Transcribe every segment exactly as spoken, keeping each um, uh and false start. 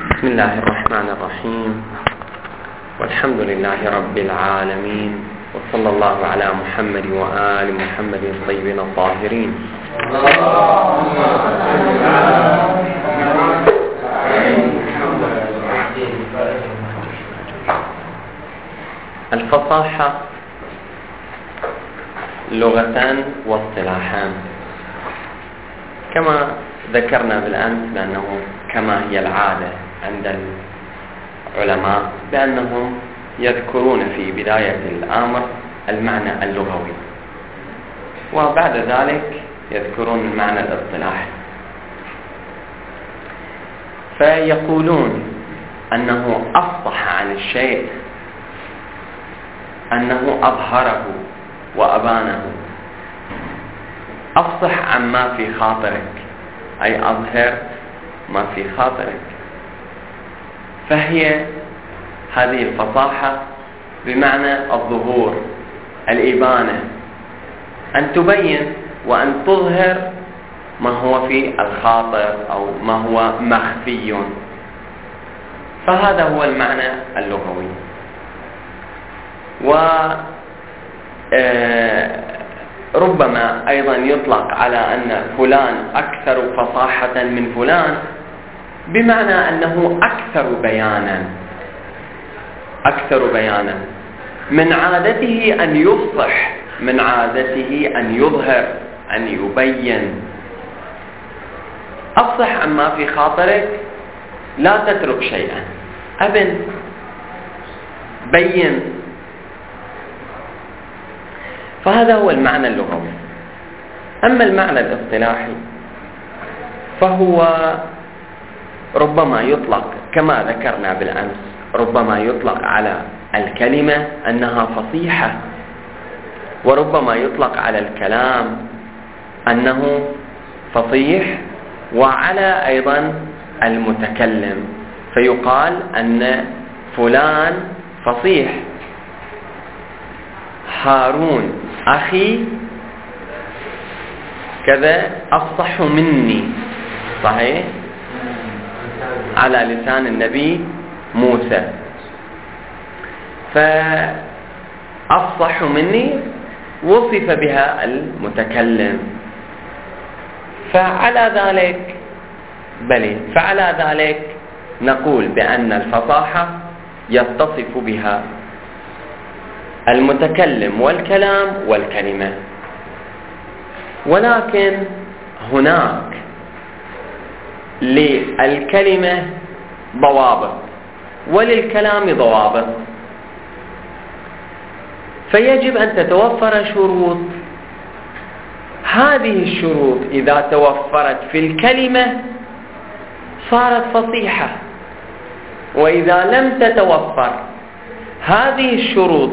بسم الله الرحمن الرحيم، والحمد لله رب العالمين، وصلى الله على محمد وآل محمد الطيبين الطاهرين. الفصاحة لغة واصطلاحا، كما ذكرنا بالأمس بأنه كما هي العادة عند العلماء بأنهم يذكرون في بداية الأمر المعنى اللغوي، وبعد ذلك يذكرون المعنى الاصطلاحي، فيقولون أنه أفصح عن الشيء أنه أظهره وأبانه. أفصح عما في خاطرك، أي أظهر ما في خاطرك. فهي هذه الفصاحة بمعنى الظهور، الإبانة، أن تبين وأن تظهر ما هو في الخاطر أو ما هو مخفي. فهذا هو المعنى اللغوي. وربما أيضا يطلق على أن فلان أكثر فصاحة من فلان بمعنى أنه أكثر بيانا أكثر بيانا من عادته أن يفصح، من عادته أن يظهر، أن يبين. أفصح عما في خاطرك، لا تترك شيئا، أبن بين. فهذا هو المعنى اللغوي. أما المعنى الاصطلاحي فهو ربما يطلق كما ذكرنا بالأمس، ربما يطلق على الكلمة أنها فصيحة، وربما يطلق على الكلام أنه فصيح، وعلى أيضا المتكلم، فيقال أن فلان فصيح. هارون أخي كذا أفصح مني، صحيح؟ على لسان النبي موسى. فأفصح مني وصف بها المتكلم. فعلى ذلك بل فعلى ذلك نقول بأن الفصاحة يتصف بها المتكلم والكلام والكلمة. ولكن هناك للكلمة ضوابط وللكلام ضوابط، فيجب أن تتوفر شروط. هذه الشروط إذا توفرت في الكلمة صارت فصيحة، وإذا لم تتوفر هذه الشروط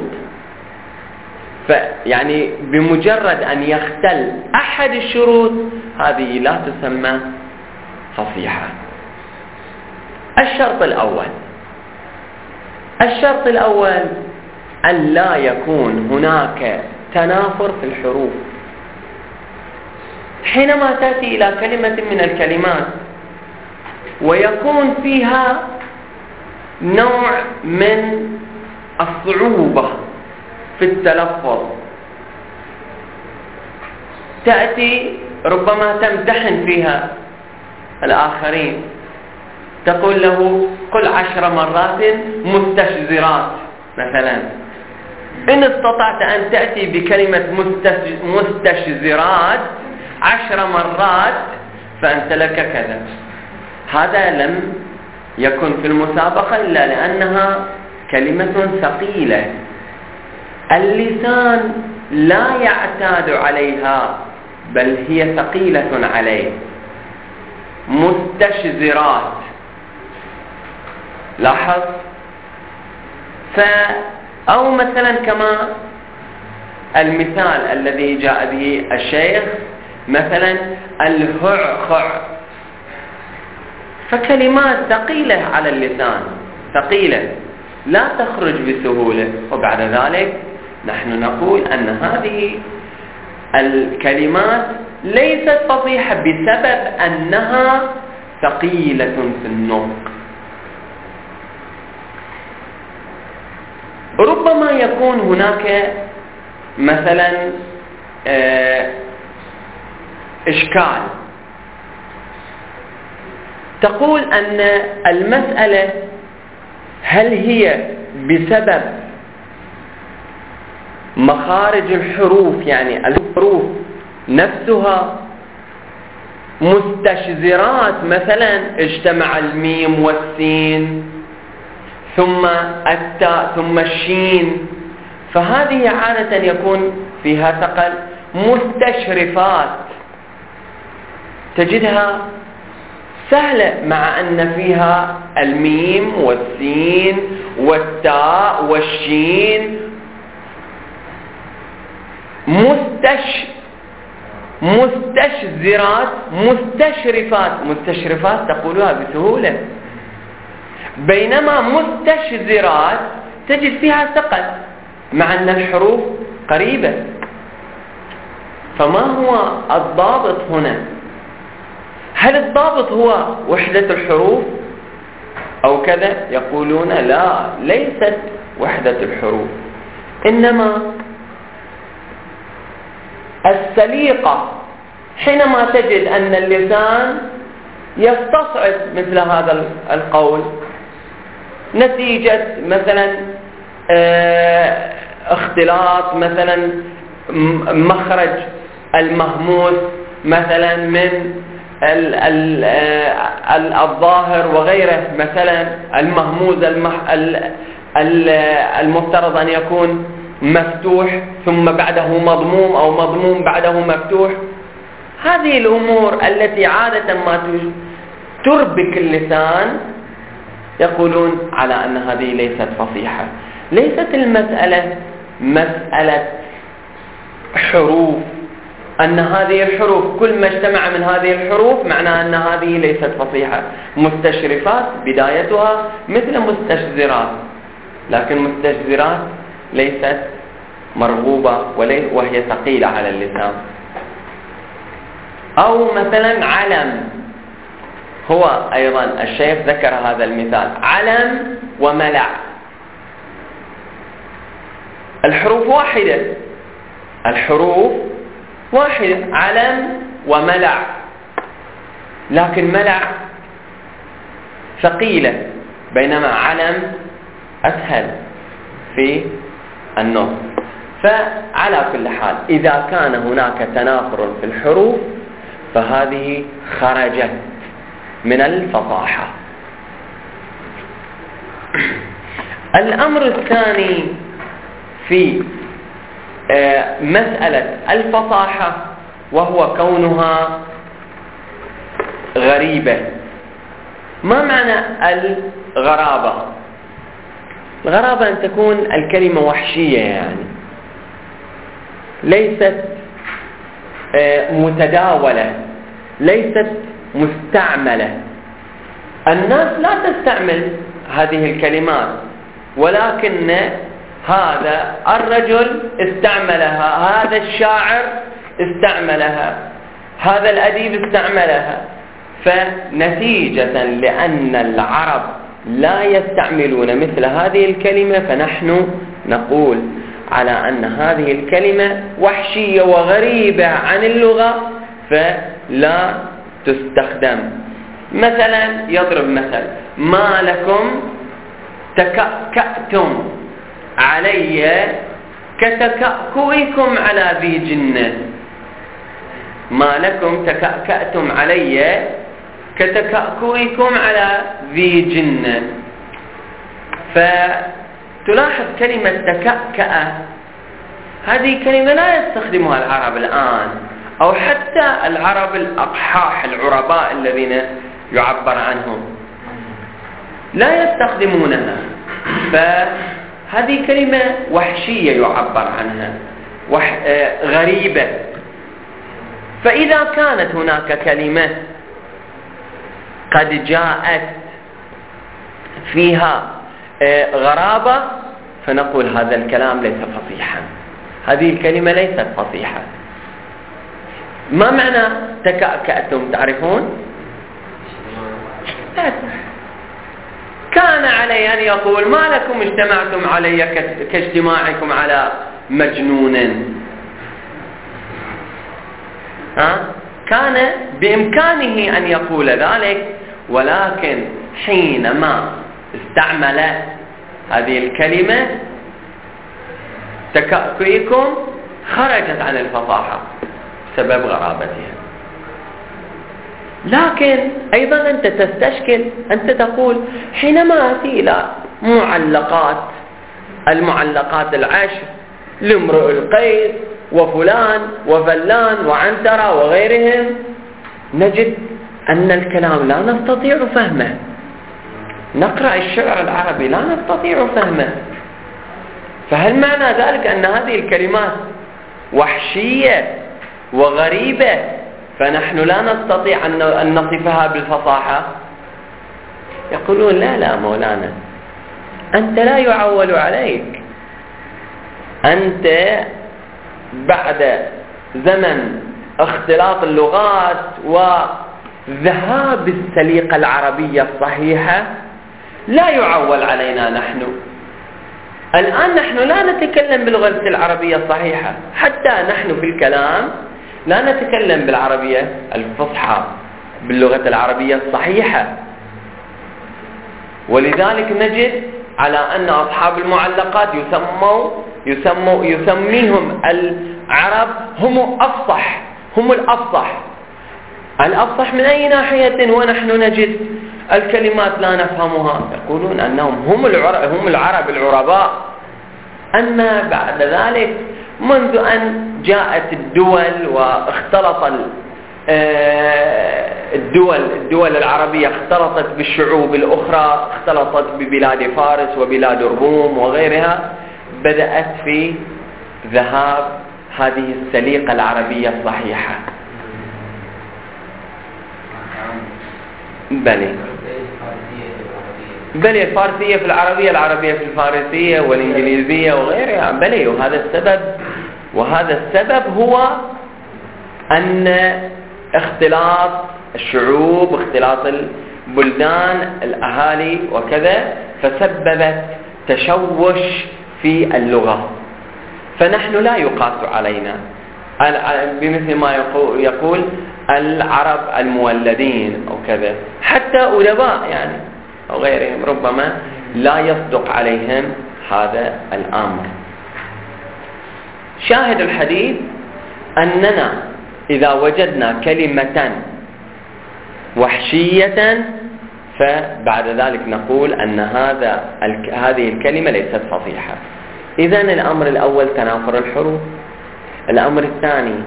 يعني بمجرد أن يختل أحد الشروط هذه لا تسمى فصيحة. الشرط الأول الشرط الأول أن لا يكون هناك تنافر في الحروف. حينما تأتي إلى كلمة من الكلمات ويكون فيها نوع من الصعوبة في التلفظ، تأتي ربما تمتحن فيها الآخرين، تقول له قل عشر مرات مستشزرات مثلا. إن استطعت أن تأتي بكلمة مستشزرات عشر مرات فأنت لك كذا. هذا لم يكن في المسابقة إلا لأنها كلمة ثقيلة، اللسان لا يعتاد عليها، بل هي ثقيلة عليه. مستشزرات، لاحظ. ف أو مثلا كما المثال الذي جاء به الشيخ، مثلا الهعخع، فكلمات ثقيلة على اللسان، ثقيلة لا تخرج بسهولة. وبعد ذلك نحن نقول أن هذه الكلمات ليست فصيحة بسبب أنها ثقيلة في النطق. ربما يكون هناك مثلا إشكال، تقول أن المسألة هل هي بسبب مخارج الحروف، يعني الحروف نفسها مستشذرات، مثلا اجتمع الميم والسين ثم التاء ثم الشين، فهذه عادة يكون فيها ثقل. مستشرفات تجدها سهلة مع أن فيها الميم والسين والتاء والشين. مستش مستشذرات مستشرفات مستشرفات تقولها بسهولة، بينما مستشذرات تجد فيها ثقل مع أن الحروف قريبة. فما هو الضابط هنا؟ هل الضابط هو وحدة الحروف أو كذا؟ يقولون لا، ليست وحدة الحروف، إنما السليقة. حينما تجد أن اللسان يستصعد مثل هذا القول نتيجة مثلا اه اختلاط مثلا مخرج المهموس مثلا من ال ال ال الظاهر وغيره، مثلا المهموز المح ال ال المفترض أن يكون مفتوح ثم بعده مضموم أو مضموم بعده مفتوح. هذه الأمور التي عادة ما تربك اللسان يقولون على أن هذه ليست فصيحة. ليست المسألة مسألة حروف، أن هذه الحروف كل ما اجتمع من هذه الحروف معناه أن هذه ليست فصيحة. مستشرفات بدايتها مثل مستشذرات، لكن مستشذرات ليست مرغوبة وهي ثقيلة على اللسان. أو مثلا علم، هو أيضا الشيخ ذكر هذا المثال، علم وملع، الحروف واحدة، الحروف واحدة، علم وملع، لكن ملع ثقيلة بينما علم أسهل في النطق. فعلى كل حال إذا كان هناك تنافر في الحروف فهذه خرجت من الفصاحة. الأمر الثاني في مسألة الفصاحة وهو كونها غريبة. ما معنى الغرابة؟ الغرابة أن تكون الكلمة وحشية، يعني ليست متداولة، ليست مستعملة. الناس لا تستعمل هذه الكلمات، ولكن هذا الرجل استعملها، هذا الشاعر استعملها، هذا الأديب استعملها. فنتيجة لأن العرب لا يستعملون مثل هذه الكلمة فنحن نقول على أن هذه الكلمة وحشية وغريبة عن اللغة فلا تستخدم. مثلا يضرب مثل: ما لكم تكأكأتم علي كتكأكئكم على ذي جنة. ما لكم تكأكأتم علي كتكأكئكم على ذي جنة. فتلاحظ كلمة تكأكأ هذه كلمة لا يستخدمها العرب الآن، أو حتى العرب الأقحاح العرباء الذين يعبر عنهم لا يستخدمونها. فهذه كلمة وحشية يعبر عنها، وح... غريبة. فإذا كانت هناك كلمة قد جاءت فيها غرابة فنقول هذا الكلام ليس فصيحا، هذه الكلمة ليست فصيحة. ما معنى تكأكأتم؟ تعرفون؟ كان كان عليه أن يقول ما لكم اجتمعتم علي كاجتماعكم على مجنون. ها؟ كان بإمكانه أن يقول ذلك، ولكن حينما استعمل هذه الكلمة تكأكئكم خرجت عن الفصاحة بسبب غرابتها. لكن أيضا أنت تستشكل، أنت تقول حينما أتي إلى معلقات المعلقات العشر لامرؤ القيس وفلان وفلان وعنترة وغيرهم، نجد أن الكلام لا نستطيع فهمه. نقرأ الشعر العربي لا نستطيع فهمه. فهل معنى ذلك أن هذه الكلمات وحشية وغريبة فنحن لا نستطيع أن نصفها بالفصاحة؟ يقولون لا لا مولانا، أنت لا يعول عليك، أنت بعد زمن اختلاط اللغات وذهاب السليقة العربية الصحيحة لا يعول علينا. نحن الآن نحن لا نتكلم باللغة العربية الصحيحة، حتى نحن في الكلام لا نتكلم بالعربية الفصحى باللغة العربية الصحيحة. ولذلك نجد على أن أصحاب المعلقات يسموا يسموا يسميهم العرب هم أفصح، هم الأفصح. الأفصح من أي ناحية؟ ونحن نجد الكلمات لا نفهمها. يقولون أنهم هم العرب هم العرب العرباء. أما بعد ذلك منذ أن جاءت الدول واختلط الدول الدول العربية اختلطت بالشعوب الأخرى، اختلطت ببلاد فارس وبلاد الروم وغيرها، بدأت في ذهاب هذه السليقة العربية الصحيحة. بلي بلي الفارسية في العربية، العربية في الفارسية والإنجليزية وغيرها. بلي وهذا السبب وهذا السبب هو أن اختلاط الشعوب، اختلاط البلدان، الأهالي وكذا، فسببت تشوش في اللغة. فنحن لا يقاس علينا بمثل ما يقول العرب المولدين أو كذا. حتى أدباء يعني أو غيرهم ربما لا يصدق عليهم هذا الأمر. شاهد الحديث أننا إذا وجدنا كلمة وحشية فبعد ذلك نقول أن هذا هذه الكلمة ليست فصيحة. إذن الأمر الأول تنافر الحروف، الأمر الثاني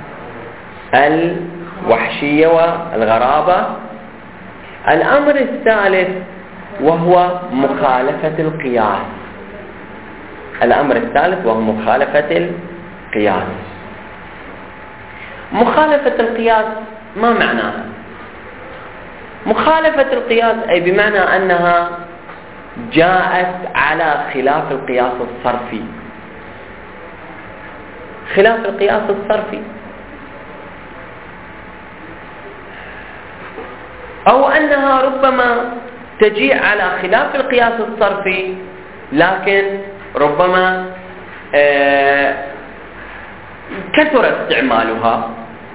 الوحشية والغرابة، الأمر الثالث وهو مخالفة القياس. الأمر الثالث وهو مخالفة القياس. مخالفة القياس ما معناها؟ مخالفة القياس أي بمعنى أنها جاءت على خلاف القياس الصرفي. خلاف القياس الصرفي، أو أنها ربما تجيء على خلاف القياس الصرفي لكن ربما آه كثر استعمالها،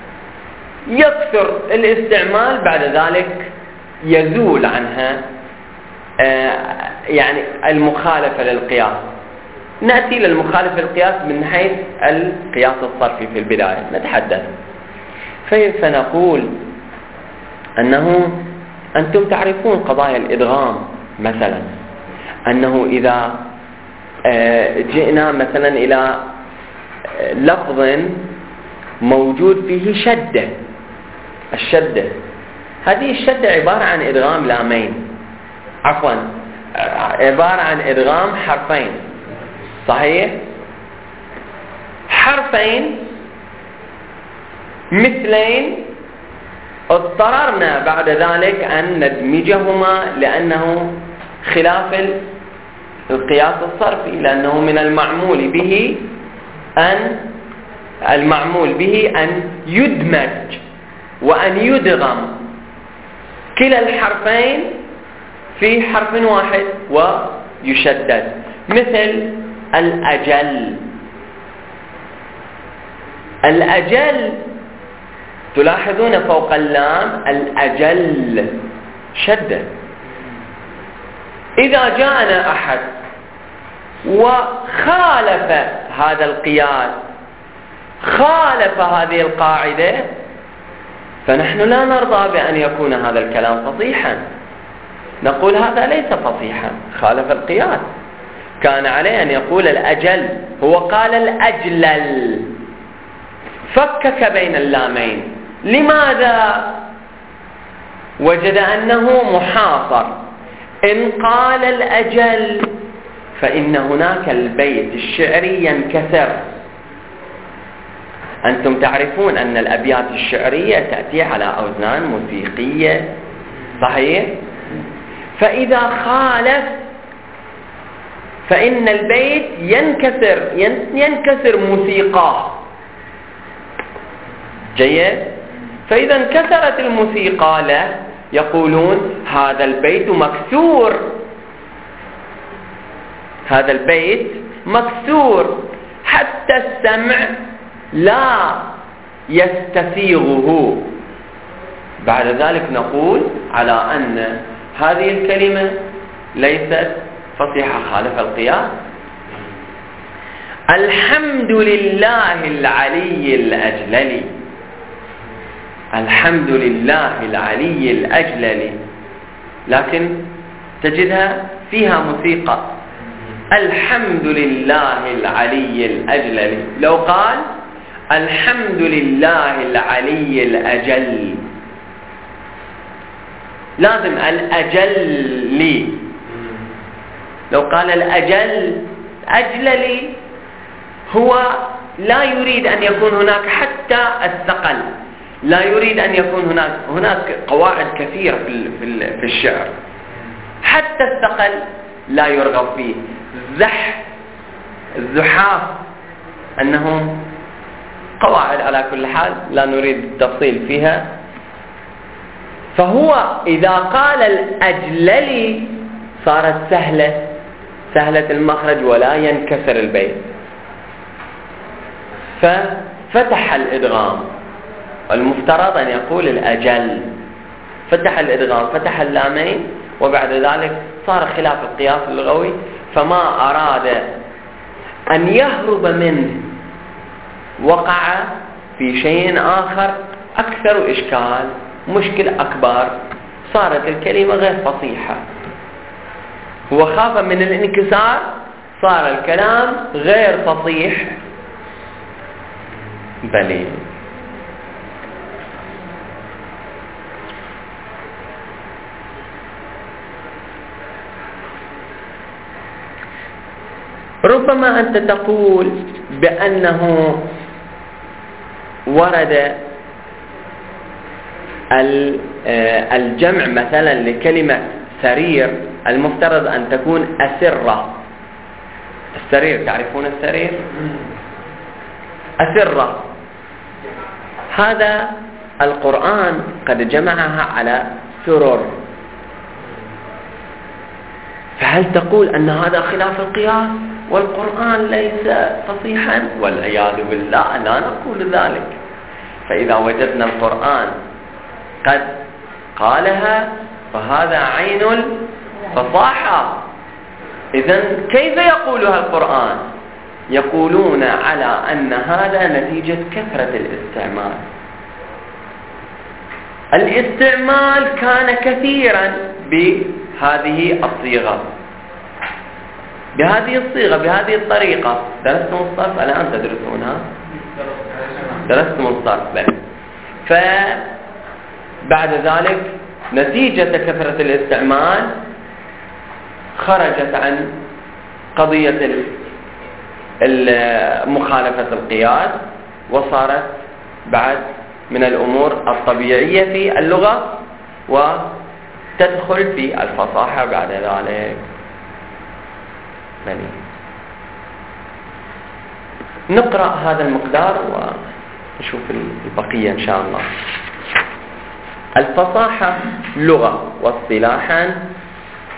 يكثر الاستعمال بعد ذلك يزول عنها آه يعني المخالفة للقياس. نأتي للمخالفة للقياس من حيث القياس الصرفي في البداية نتحدث. فنقول أنه أنتم تعرفون قضايا الإدغام مثلا، أنه إذا جئنا مثلا إلى لفظ موجود فيه شدة، الشدة هذه الشدة عبارة عن إدغام لامين، عفوا عبارة عن إدغام حرفين، صحيح؟ حرفين مثلين اضطررنا بعد ذلك أن ندمجهما لأنه خلاف القياس الصرفي، لأنه من المعمول به أن المعمول به أن يدمج وأن يدغم كلا الحرفين في حرف واحد ويشدد، مثل الأجل. الأجل تلاحظون فوق اللام الأجل شدة. إذا جاءنا أحد وخالف هذا القياس، خالف هذه القاعدة، فنحن لا نرضى بأن يكون هذا الكلام فصيحا، نقول هذا ليس فصيحا، خالف القياس. كان عليه أن يقول الأجل، هو قال الأجلل، فكك بين اللامين. لماذا؟ وجد أنه محاصر. إن قال الأجل فإن هناك البيت الشعري ينكسر. أنتم تعرفون أن الأبيات الشعرية تأتي على أوزان موسيقية، صحيح؟ فإذا خالف فإن البيت ينكسر ينكسر موسيقى. جيد؟ فإذا انكسرت الموسيقى له يقولون هذا البيت مكسور، هذا البيت مكسور، حتى السمع لا يستسيغه. بعد ذلك نقول على أن هذه الكلمة ليست فصيحة، خالف القياس. الحمد لله العلي الأجلل، الحمد لله العلي الأجلل، لكن تجدها فيها موسيقى. الحمد لله العلي الأجلل، لو قال الحمد لله العلي الأجل، لازم الأجل. لو قال الأجل أجللي، هو لا يريد أن يكون هناك حتى الثقل، لا يريد أن يكون هناك هناك قواعد كثيرة في في الشعر، حتى الثقل لا يرغب فيه. زح، الزحاف، أنهم قواعد على كل حال لا نريد التفصيل فيها. فهو إذا قال الأجللي صارت سهلة، سهلة المخرج ولا ينكسر البيت، ففتح الإدغام. المفترض أن يقول الأجل، فتح الإدغام، فتح اللامين، وبعد ذلك صار خلاف القياس اللغوي، فما أراد أن يهرب منه وقع في شيء آخر أكثر إشكال، مشكلة أكبر، صارت الكلمة غير فصيحة. هو خاف من الانكسار، صار الكلام غير فصيح. بلي ربما أنت تقول بأنه ورد الجمع مثلا لكلمة سرير، المفترض أن تكون أسرة. السرير، تعرفون السرير؟ أسرة. هذا القرآن قد جمعها على سرر، فهل تقول أن هذا خلاف القياس والقرآن ليس فصيحا؟ والعياذ بالله، لا نقول ذلك. فإذا وجدنا القرآن قد قالها فهذا عين الفصاحة. إذن كيف يقولها القرآن؟ يقولون على أن هذا نتيجة كثرة الاستعمال. الاستعمال كان كثيرا بهذه الصيغة، بهذه الصيغة، بهذه الطريقة. درستم الصرف؟ الآن تدرسونها؟ درستم الصرف. بل فبعد ذلك نتيجة كثرة الاستعمال خرجت عن قضية مخالفة القياس، وصارت بعد من الأمور الطبيعية في اللغة، وتدخل في الفصاحة بعد ذلك. بني. نقرأ هذا المقدار ونشوف البقية إن شاء الله. الفصاحة لغة، واصطلاحا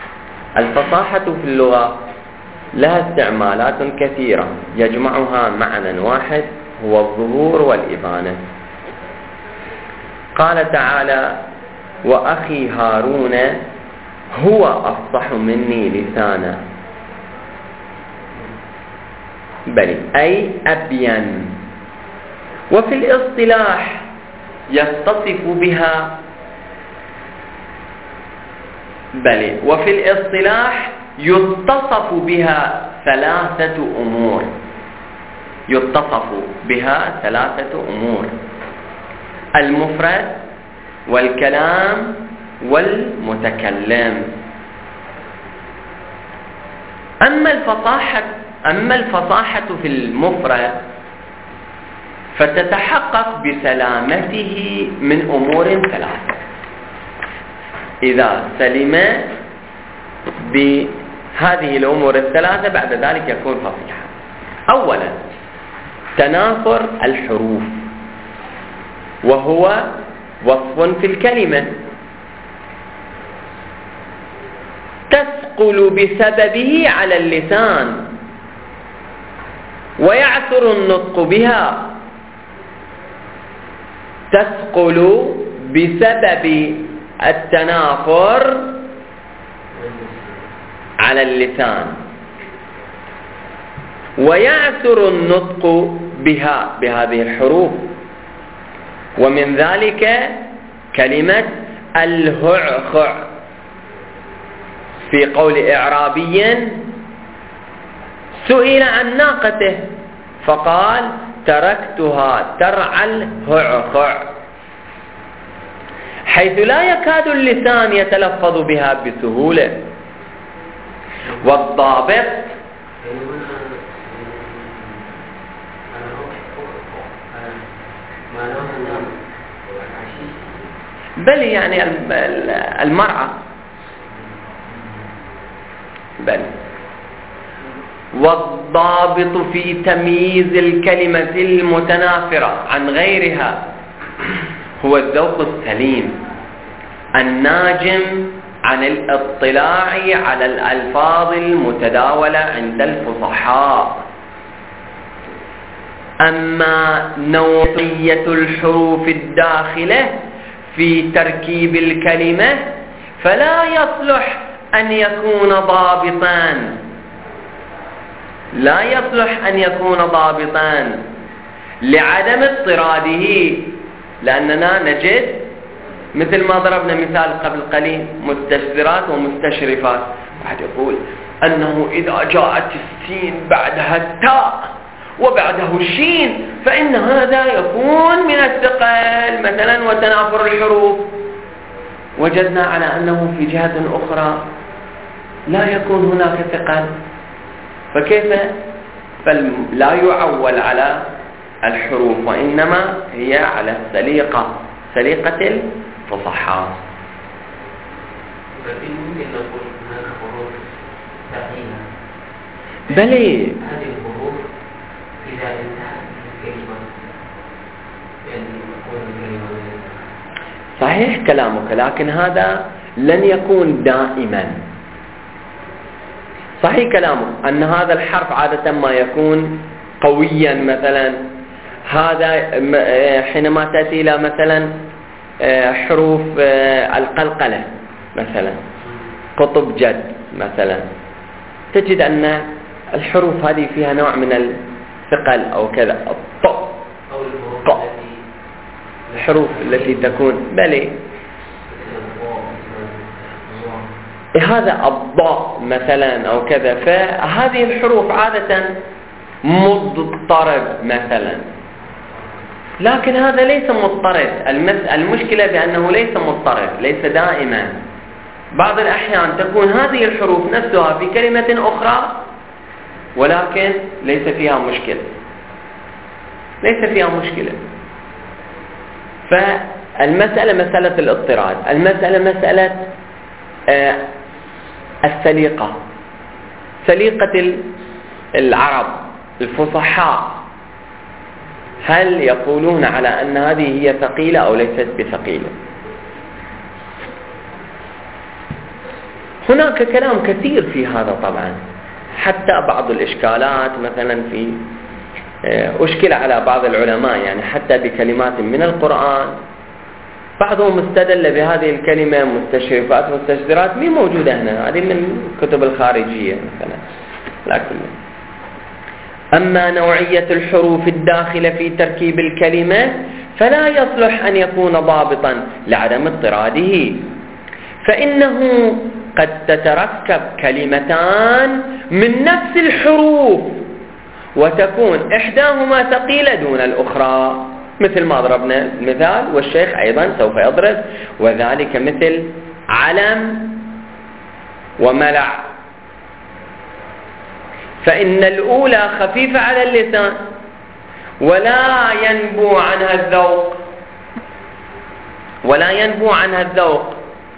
الفصاحة في اللغة لها استعمالات كثيرة يجمعها معنى واحد هو الظهور والإبانة. قال تعالى: وأخي هارون هو أفصح مني لسانا، بل أي أبين. وفي الاصطلاح يتصف بها بل وفي الاصطلاح يتصف بها ثلاثة أمور يتصف بها ثلاثة أمور: المفرد والكلام والمتكلم. أما الفصاحة أما الفصاحة في المفرد فتتحقق بسلامته من أمور ثلاثة. إذا سلم بهذه الأمور الثلاثة بعد ذلك يكون فصيحا. أولا تناثر الحروف، وهو وصف في الكلمة تثقل بسببه على اللسان ويعثر النطق بها. تثقل بسبب التنافر على اللسان ويعثر النطق بها بهذه الحروف. ومن ذلك كلمة الهعخع في قول إعرابي سئل عن ناقته فقال: تركتها ترعى الهعخع، حيث لا يكاد اللسان يتلفظ بها بسهولة. والضابط بل يعني المرأة بل والضابط في تمييز الكلمة المتنافرة عن غيرها هو الذوق السليم الناجم عن الاطلاع على الألفاظ المتداولة عند الفصحاء. أما نوعية الحروف الداخلة في تركيب الكلمة فلا يصلح أن يكون ضابطان لا يصلح أن يكون ضابطان لعدم اضطراده، لأننا نجد مثل ما ضربنا مثال قبل قليل مستشرفات ومستشرفات. واحد يقول أنه إذا جاءت السين بعدها التاء وبعده الشين فإن هذا يكون من الثقل مثلا وتنافر الحروف. وجدنا على أنه في جهة أخرى لا يكون هناك ثقل، فكيف؟ فلا يعول على الحروف وإنما هي على السليقة، سليقة الفصحاء. ممكن نقول هناك حروف ثقيلة. بلي هذه الحروف إذا انتهت الكلمة يعني تكون الكلمة صحيح كلامك، لكن هذا لن يكون دائما. صحيح كلامك أن هذا الحرف عادة ما يكون قويا، مثلا هذا حينما تأتي إلى مثلا حروف القلقلة مثلا قطب جد مثلا تجد أن الحروف هذه فيها نوع من الثقل أو كذا. الطاء أو الحروف التي تكون بلي هذا الضاء مثلا أو كذا، فهذه الحروف عادة مضطرب مثلا، لكن هذا ليس مضطرب. المشكلة بأنه ليس مضطرب، ليس دائما. بعض الأحيان تكون هذه الحروف نفسها في كلمة أخرى ولكن ليس فيها مشكلة ليس فيها مشكلة فالمسألة مسألة الاضطراد، المسألة مسألة آه السليقة، سليقة العرب الفصحاء، هل يقولون على أن هذه هي ثقيلة أو ليست بثقيلة؟ هناك كلام كثير في هذا طبعا، حتى بعض الإشكالات مثلا في أشكل على بعض العلماء يعني حتى بكلمات من القرآن، بعضهم استدل بهذه الكلمة مستشرفات مستشدرات مين موجودة هنا، هذه من كتب الخارجية مثلا. لكن أما نوعية الحروف الداخلة في تركيب الكلمة فلا يصلح أن يكون ضابطا لعدم اضطراده، فإنه قد تتركب كلمتان من نفس الحروف وتكون إحداهما ثقيلة دون الأخرى، مثل ما ضربنا المثال والشيخ أيضا سوف يضرب، وذلك مثل علم وملع، فإن الأولى خفيفة على اللسان ولا ينبو عنها الذوق ولا ينبو عنها الذوق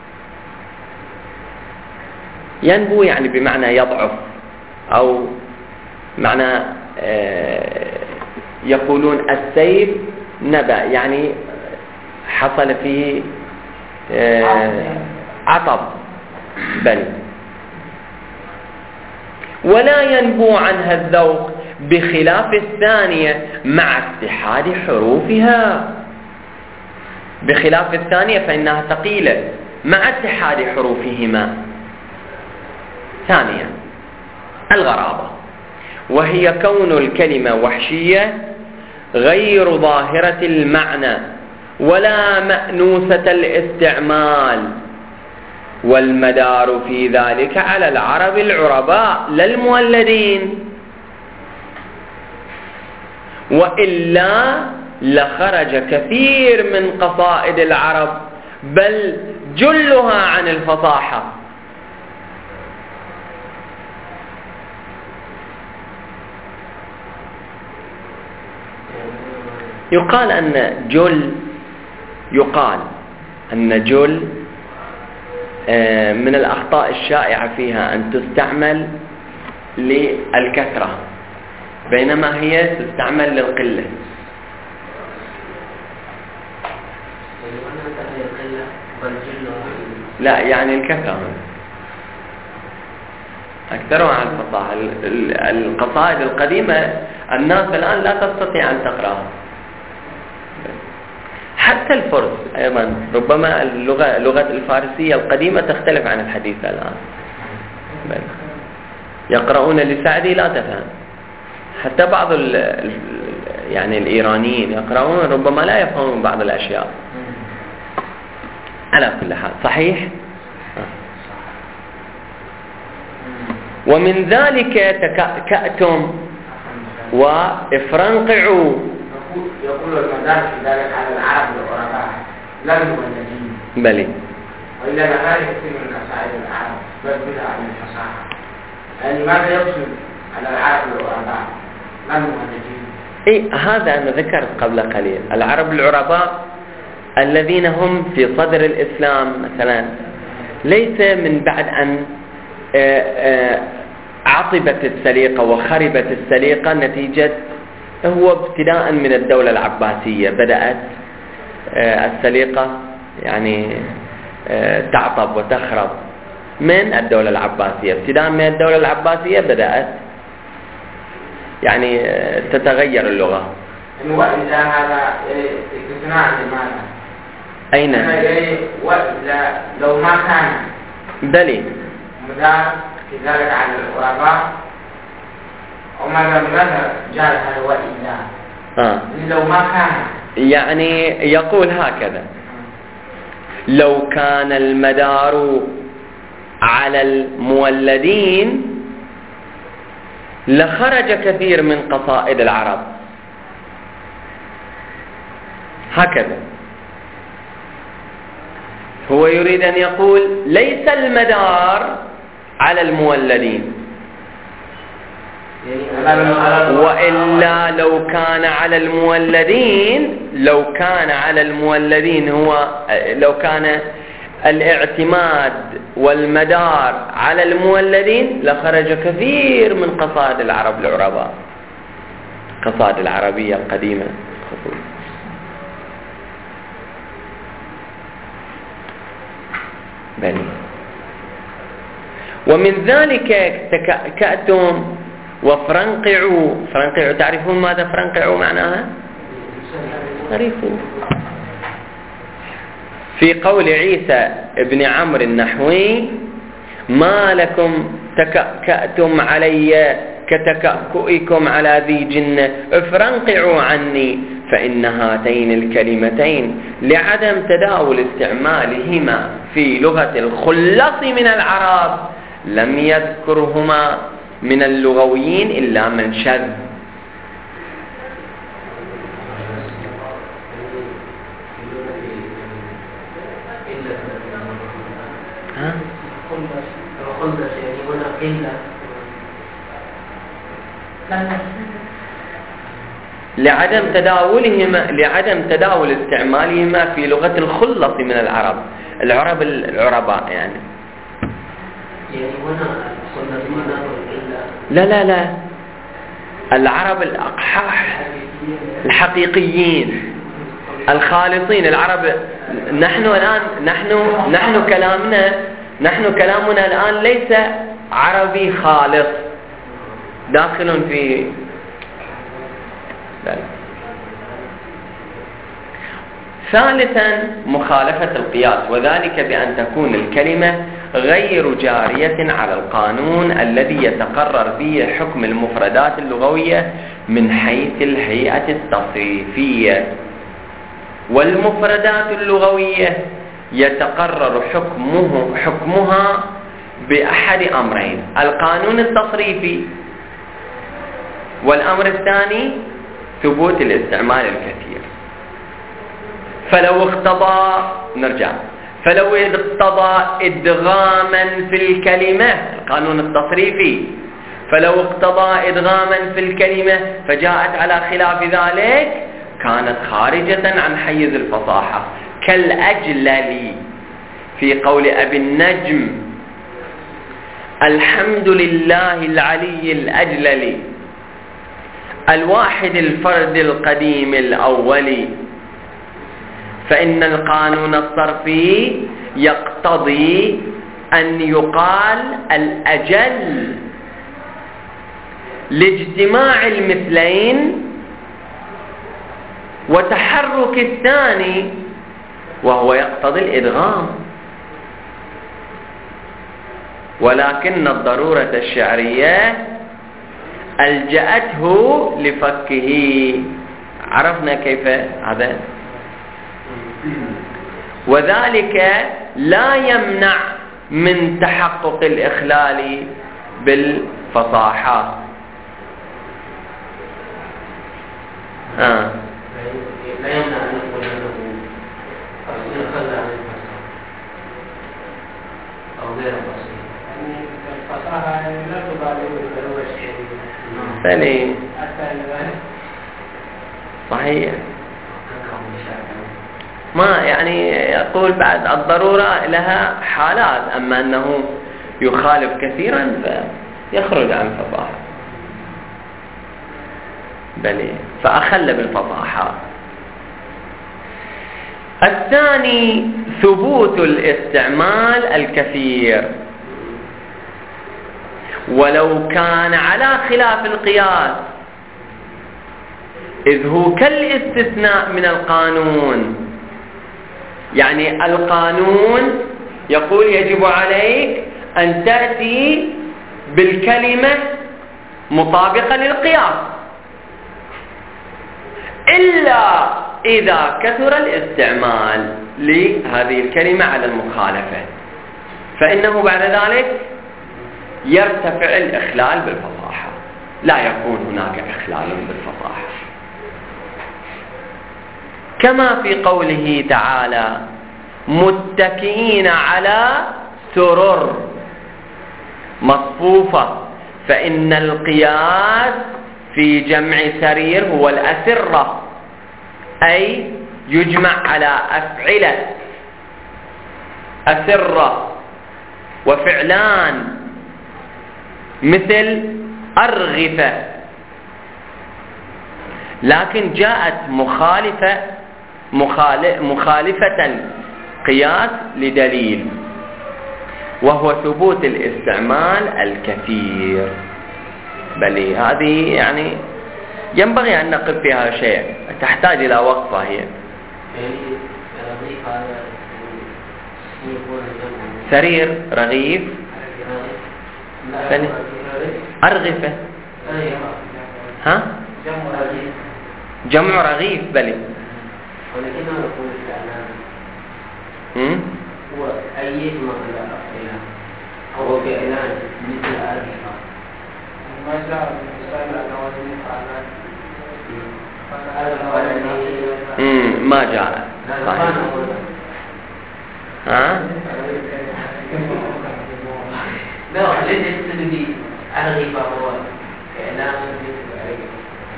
ينبو يعني بمعنى يضعف، أو معنى يقولون السيف نبأ يعني حصل فيه عطب بل ولا ينبو عنها الذوق، بخلاف الثانية مع اتحاد حروفها. بخلاف الثانية فإنها ثقيلة مع اتحاد حروفهما. ثانيا الغرابة، وهي كون الكلمة وحشية غير ظاهرة المعنى ولا مأنوسة الاستعمال، والمدار في ذلك على العرب العرباء لا المولدين، وإلا لخرج كثير من قصائد العرب بل جلها عن الفصاحة. يقال أن جل يقال أن جل من الأخطاء الشائعة فيها أن تستعمل للكثرة بينما هي تستعمل للقلة. لا يعني الكثرة أكثرها عن الفصاحة. القصائد القديمة الناس الآن لا تستطيع أن تقرأها، حتى الفرس أيضا ربما اللغة اللغة الفارسية القديمة تختلف عن الحديثة الآن. يقرؤون لسعدي لا تفهم، حتى بعض ال يعني الإيرانيين يقرؤون ربما لا يفهمون بعض الأشياء. على كل حال صحيح. ومن ذلك تكأتم وافرنقعوا. يقول المدار في ذلك على العرب والعرباء لا المولدين. بلي. وإلا لا كثير من قصائد العرب بل بدها عن الفصاحة. يعني ماذا يقصد على العرب والعرباء لا المولدين؟ إيه هذا أنا ذكرت قبل قليل. العرب العرباء الذين هم في صدر الإسلام مثلا، ليس من بعد أن عطبت السليقة وخربت السليقة نتيجة، هو ابتداء من الدولة العباسية بدأت السليقة يعني تعطب وتخرب من الدولة العباسية. ابتداء من الدولة العباسية بدأت يعني تتغير اللغة. وإذا هذا استثناء لماذا؟ أين؟ وإذا لو ما كان بلي مدار في ذلك على الغرباء وماذا ماذا جاء هذا وإذا آه. لو ما كان يعني يقول هكذا: لو كان المدار على المولدين لخرج كثير من قصائد العرب. هكذا هو يريد أن يقول ليس المدار على المولدين، وإلا لو كان على المولدين لو كان على المولدين هو لو كان الاعتماد والمدار على المولدين لخرج كثير من قصائد العرب العرباء، قصائد العربية القديمة خصوصا. بني ومن ذلك تكأتم وفرنقعوا. فرنقعوا تعرفون ماذا فرنقعوا معناها؟ تعرفون. في قول عيسى ابن عمرو النحوي: ما لكم تكأتم علي كتكأكئكم على ذي جنة افرنقعوا عني، فإن هاتين الكلمتين لعدم تداول استعمالهما في لغة الخلص من العرب لم يذكرهما من اللغويين إلا من شذ. ها؟ لعدم تداولهما لعدم تداول استعمالهما في لغة الخلص من العرب، العرب العرباء يعني. لا لا لا العرب الأقحاح الحقيقيين الخالصين، العرب. نحن الآن نحن نحن كلامنا نحن كلامنا الآن ليس عربي خالص داخل في لا. ثالثا مخالفة القياس، وذلك بأن تكون الكلمة غير جارية على القانون الذي يتقرر به حكم المفردات اللغوية من حيث الهيئة التصريفية. والمفردات اللغوية يتقرر حكمه حكمها بأحد أمرين: القانون التصريفي، والأمر الثاني ثبوت الاستعمال الكثير. فلو اقتضى نرجع فلو اقتضى إدغاما في الكلمة، القانون التصريفي، فلو اقتضى إدغاما في الكلمة فجاءت على خلاف ذلك كانت خارجة عن حيز الفصاحة، كالأجلل في قول أبي النجم: الحمد لله العلي الأجلل الواحد الفرد القديم الأول. فإن القانون الصرفي يقتضي أن يقال الأجل لاجتماع المثلين وتحرك الثاني، وهو يقتضي الإدغام. ولكن الضرورة الشعرية ألجأته لفكه. عرفنا كيف هذا؟ وذلك لا يمنع من تحقق الإخلال بالفصاحة. آه. لا يمنع أن نقول أنه أصيل خلى عن الفصاحة أو غير الفصيح، يعني الفصاحة لا تبالغ بالضرورة الشعرية. سليم صحيح. ما يعني يقول بعد الضرورة لها حالات، أما أنه يخالف كثيرا فيخرج عن الفصاحة. بلي فأخل بالفصاحة. الثاني ثبوت الاستعمال الكثير، ولو كان على خلاف القياس، إذ هو كالاستثناء من القانون. يعني القانون يقول يجب عليك أن تأتي بالكلمة مطابقة للقياس، إلا إذا كثر الاستعمال لهذه الكلمة على المخالفة، فإنه بعد ذلك يرتفع الإخلال بالفصاحة، لا يكون هناك إخلال بالفصاحة. كما في قوله تعالى: متكئين على سرر مصفوفة، فإن القياس في جمع سرير هو الأسرة، أي يجمع على أفعلة أسرة وفعلان مثل أرغفة، لكن جاءت مخالفة مخالفة قياس لدليل. وهو ثبوت الاستعمال الكثير. بل هذه يعني ينبغي أن نقف فيها شيء، تحتاج إلى وقفة هي. سرير، رغيف، أرغفة، ها؟ جمع رغيف. بلي ولكننا نقول الإعلان هو أي مقلة أو بإعلان مثل أرغفة ما جاء مثال الأوازن فعلان ما جاء صحيح. ها؟ لا ليس يقصد بأرغفة هو إعلان مثل أرغفة.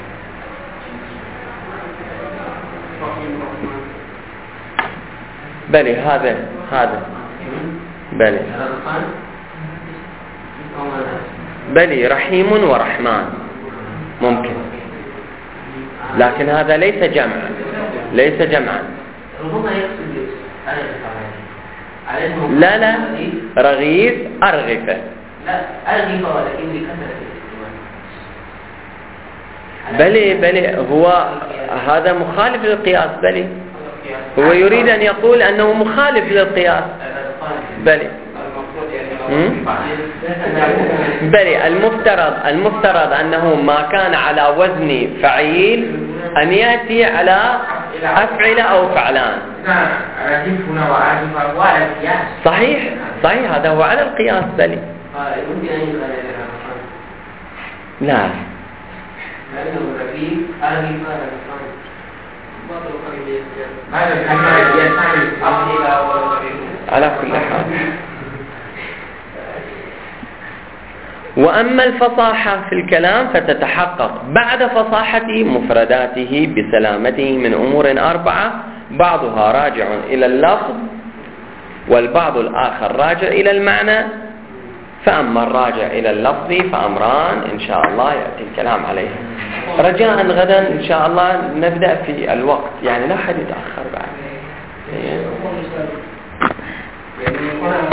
بلي هذا هذا بلي بلي رحيم ورحمن ممكن، لكن هذا ليس جمعا، ليس جمعا. لا لا رغيف أرغفة. لا أرغفة ولكن بكثرة الاستعمال. بلي بلي هو هذا مخالف للقياس. بلي هو يريد أن يقول أنه مخالف للقياس. بلي بلي المفترض المفترض أنه ما كان على وزن فعيل أن يأتي على أفعل أو فعلان. صحيح صحيح هذا هو على القياس. بلي لا على كل حال. وأما الفصاحة في الكلام فتتحقق بعد فصاحة مفرداته بسلامته من أمور أربعة، بعضها راجع إلى اللفظ والبعض الآخر راجع إلى المعنى. فأما الراجع إلى اللفظ فأمران إن شاء الله يأتي الكلام عليها. رجاء غدا إن شاء الله نبدأ في الوقت، يعني لا حد يتأخر بعد.